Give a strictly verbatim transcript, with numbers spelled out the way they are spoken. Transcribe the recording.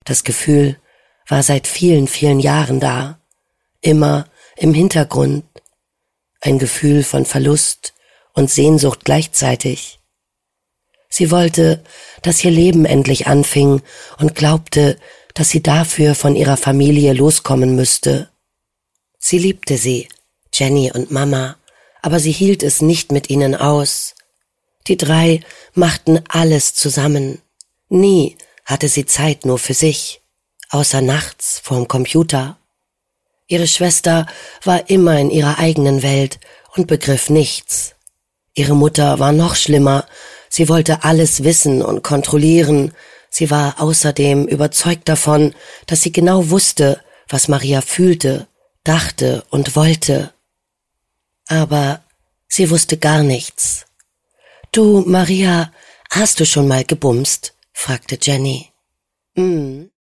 Das Gefühl war seit vielen, vielen Jahren da, immer im Hintergrund. Ein Gefühl von Verlust und Sehnsucht gleichzeitig. Sie wollte, dass ihr Leben endlich anfing und glaubte, dass sie dafür von ihrer Familie loskommen müsste. Sie liebte sie, Jenny und Mama, aber sie hielt es nicht mit ihnen aus. Die drei machten alles zusammen. Nie hatte sie Zeit nur für sich, außer nachts vorm Computer. Ihre Schwester war immer in ihrer eigenen Welt und begriff nichts. Ihre Mutter war noch schlimmer. Sie wollte alles wissen und kontrollieren. Sie war außerdem überzeugt davon, dass sie genau wusste, was Maria fühlte, dachte und wollte. Aber sie wusste gar nichts. »Du, Maria, hast du schon mal gebumst?« fragte Jenny. »Mm.«